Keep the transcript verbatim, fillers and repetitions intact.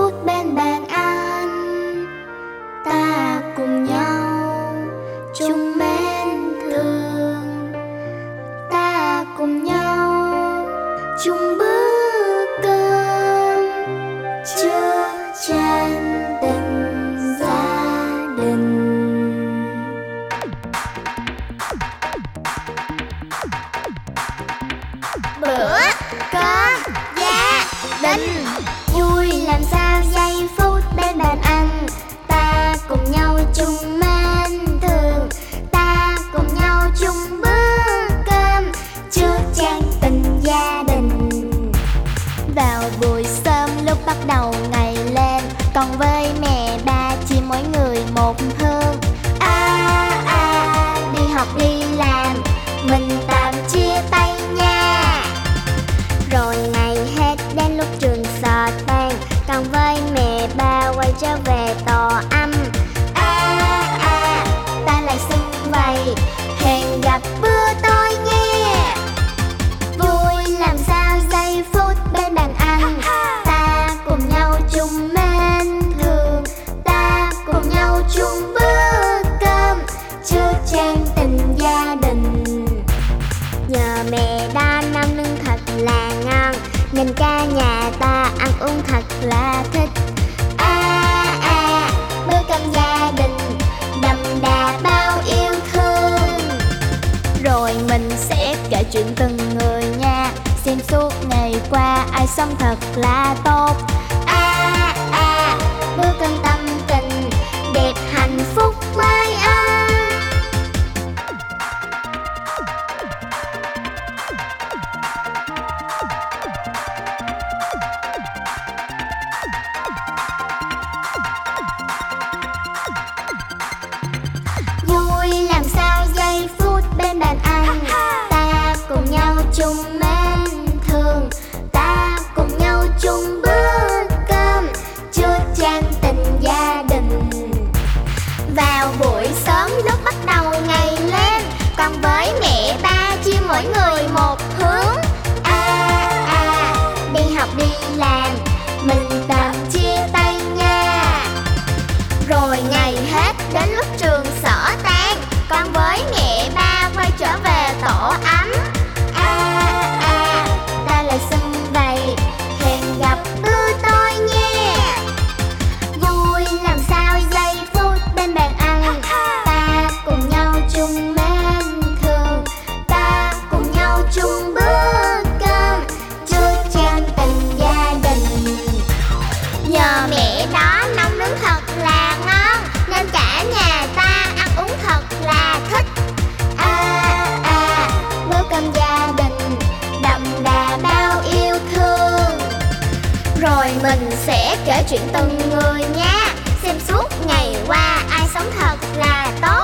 phút bên bàn ăn, ta cùng nhau chung mến thương, ta cùng nhau chung bữa cơm, chứa chan tình gia đình. Bữa cơm gia đình vui làm sao giây phút bên bàn ăn, ta cùng nhau chung mến thương, ta cùng nhau chung bữa cơm, chứa chan tình gia đình. Vào buổi sớm lúc bắt đầu ngày lên, con với mẹ ba chia mỗi người một hương. À à đi học đi làm, mình tạm chia tay nha. Rồi ngày hết đến lúc trường xờ tan, con với mẹ ba quay trở về tổ ấm. À à ta lại xưng vầy, hẹn gặp bữa tối nghe. Vui làm sao giây phút bên bàn ăn, ta cùng nhau chung mến thương, ta cùng nhau chung bữa cơm, chứa chan tình gia đình. Nhờ mẹ đã nấu nướng thật là ngon, nên cả nhà ta ăn uống thật là thích. À à bữa cơm gia đình đậm đà bao yêu thương. Rồi mình sẽ kể chuyện từng người nha, xem suốt ngày qua ai sống thật là tốt. À à bữa cơm tâm tình đẹp hạnh phúc mãi ăn. Vui làm sao giây phút bên bàn ăn, ta cùng nhau chung mến thương, ta cùng nhau chung bữa cơm, chứa chan tình gia đình. Vào buổi sớm lúc bắt đầu ngày lên, con với mẹ ba chia mỗi người một hướng. À à đi học đi làm, mình tạm chia tay nha. Rồi ngày hết đến lúc trường sở tan, con với mẹ ba quay trở về tổ ấm. À à ta lại xưng vầy, hẹn gặp bữa tối nha. Vui làm sao giây phút bên bàn ăn, ta cùng nhau chung mến thương, ta cùng nhau chung bữa cơm, chứa chan tình gia đình. Nhờ mẹ đó nấu nướng thật là ngon, nên cả nhà ta ăn uống thật là thích. À à bữa cơm gia đình đậm đà bao yêu thương. Rồi mình sẽ kể chuyện từng người nha, xem suốt ngày qua ai sống thật là tốt.